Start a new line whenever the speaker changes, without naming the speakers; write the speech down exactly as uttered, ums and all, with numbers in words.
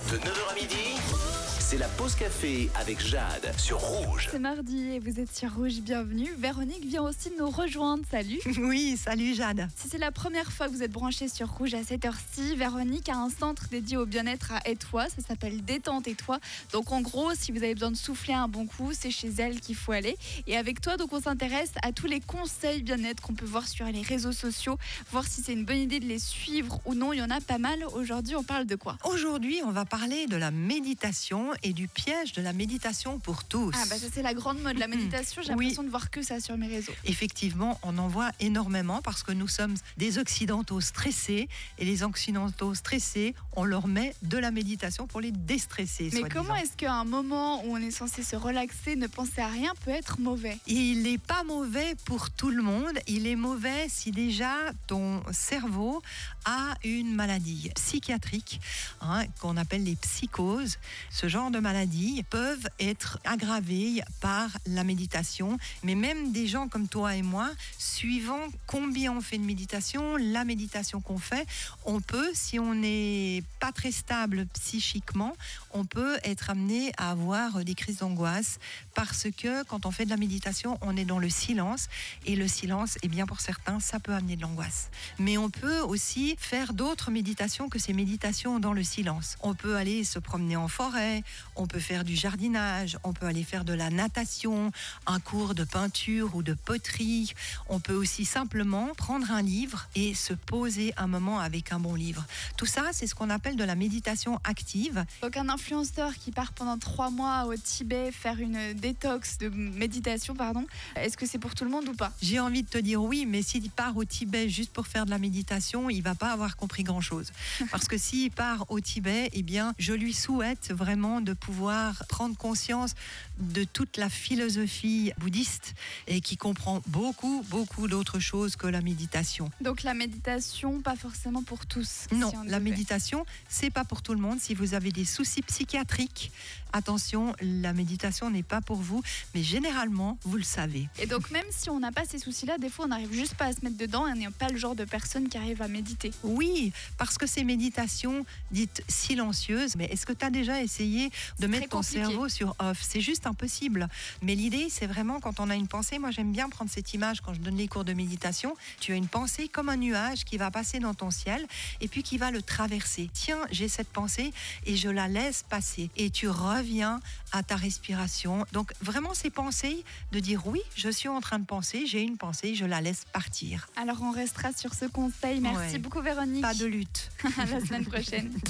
De neuf heures à midi, c'est la pause café avec Jade sur Rouge.
C'est mardi et vous êtes sur Rouge, bienvenue. Véronique vient aussi nous rejoindre, salut.
Oui, salut Jade.
Si c'est la première fois que vous êtes branchée sur Rouge à cette heure-ci, Véronique a un centre dédié au bien-être à Étoile, ça s'appelle Détente Étoile. Donc en gros, si vous avez besoin de souffler un bon coup, c'est chez elle qu'il faut aller. Et avec toi, donc on s'intéresse à tous les conseils bien-être qu'on peut voir sur les réseaux sociaux, voir si c'est une bonne idée de les suivre ou non, il y en a pas mal. Aujourd'hui, on parle de quoi ?
Aujourd'hui, on va parler de la méditation et du piège de la méditation pour tous.
Ah bah ça c'est la grande mode, la méditation, j'ai
Oui.
l'impression de voir que ça sur mes réseaux.
Effectivement, on en voit énormément parce que nous sommes des occidentaux stressés et les occidentaux stressés, on leur met de la méditation pour les déstresser.
Mais comment
soi-disant.
est-ce qu'à un moment où on est censé se relaxer, ne penser à rien peut être mauvais ?
Il n'est pas mauvais pour tout le monde. Il est mauvais si déjà ton cerveau a une maladie psychiatrique, hein, qu'on appelle les psychoses. Ce genre de maladies peuvent être aggravées par la méditation. Mais même des gens comme toi et moi, suivant combien on fait de méditation, la méditation qu'on fait, on peut, si on n'est pas très stable psychiquement, on peut être amené à avoir des crises d'angoisse parce que quand on fait de la méditation, on est dans le silence et le silence, eh bien pour certains, ça peut amener de l'angoisse. Mais on peut aussi faire d'autres méditations que ces méditations dans le silence. On peut aller se promener en forêt, on peut faire du jardinage, on peut aller faire de la natation, un cours de peinture ou de poterie. On peut aussi simplement prendre un livre et se poser un moment avec un bon livre. Tout ça, c'est ce qu'on appelle de la méditation active.
Donc un influenceur qui part pendant trois mois au Tibet faire une détox de méditation, pardon, est-ce que c'est pour tout le monde ou pas ?
J'ai envie de te dire oui, mais s'il part au Tibet juste pour faire de la méditation, il va pas avoir compris grand-chose. Parce que s'il part au Tibet, eh bien, je lui souhaite vraiment de pouvoir prendre conscience de toute la philosophie bouddhiste et qui comprend beaucoup, beaucoup d'autres choses que la méditation.
Donc la méditation, pas forcément pour tous.
Non,
si on
la
devait.
méditation, c'est pas pour tout le monde. Si vous avez des soucis psychiatriques, attention, la méditation n'est pas pour vous, mais généralement, vous le savez.
Et donc même si on n'a pas ces soucis-là, des fois on n'arrive juste pas à se mettre dedans et on n'est pas le genre de personne qui arrive à méditer.
Oui, parce que ces méditations dites silencieuses, mais est-ce que tu as déjà essayé de mettre ton
compliqué.
cerveau sur off ? C'est juste impossible. Mais l'idée, c'est vraiment quand on a une pensée, moi j'aime bien prendre cette image quand je donne les cours de méditation, tu as une pensée comme un nuage qui va passer dans ton ciel et puis qui va le traverser. Tiens, j'ai cette pensée et je la laisse passer. Et tu reviens à ta respiration. Donc vraiment ces pensées, de dire oui, je suis en train de penser, j'ai une pensée, je la laisse partir.
Alors on restera sur ce conseil. Merci
Ouais.
beaucoup Véronique.
Pas de lutte.
À la semaine prochaine.